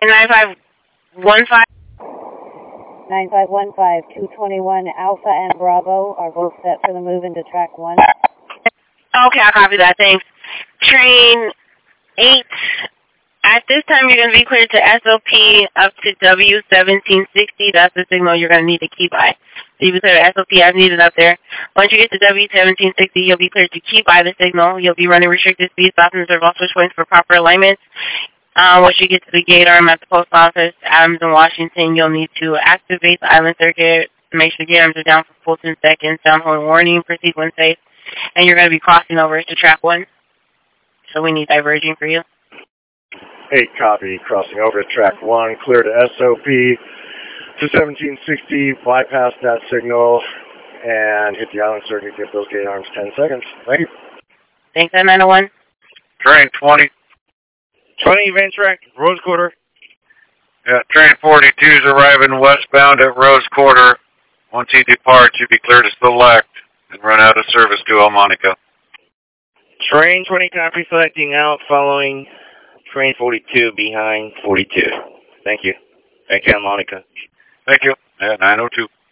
9515. 9515, 221 Alpha and Bravo are both set for the move into track 1. Okay, I'll copy that. Thanks. Train 8. At this time, you're going to be cleared to SOP up to W1760. That's the signal you're going to need to keep by. So you'll be cleared to SOP as needed up there. Once you get to W1760, you'll be cleared to keep by the signal. You'll be running restricted speed, stop and reserve all switch points for proper alignment. Once you get to the gate arm at the post office, Adams and Washington, you'll need to activate the island circuit, make sure the gate arms are down for full 10 seconds, downhole warning, proceed when safe, and you're going to be crossing over to track 1. So we need diverging for you. 8 copy, crossing over to track 1, clear to SOP to 1760, bypass that signal, and hit the island circuit, get those gate arms 10 seconds. Thank you. Thanks, 901. Train 20. 20, Van Track, Rose Quarter. Yeah, train 42 is arriving westbound at Rose Quarter. Once he departs, you'll be clear to select and run out of service to El Monaco. Train 20, copy, selecting out, following train 42 behind 42. Thank you. Back to El Monaco. Thank you. Yeah, 902.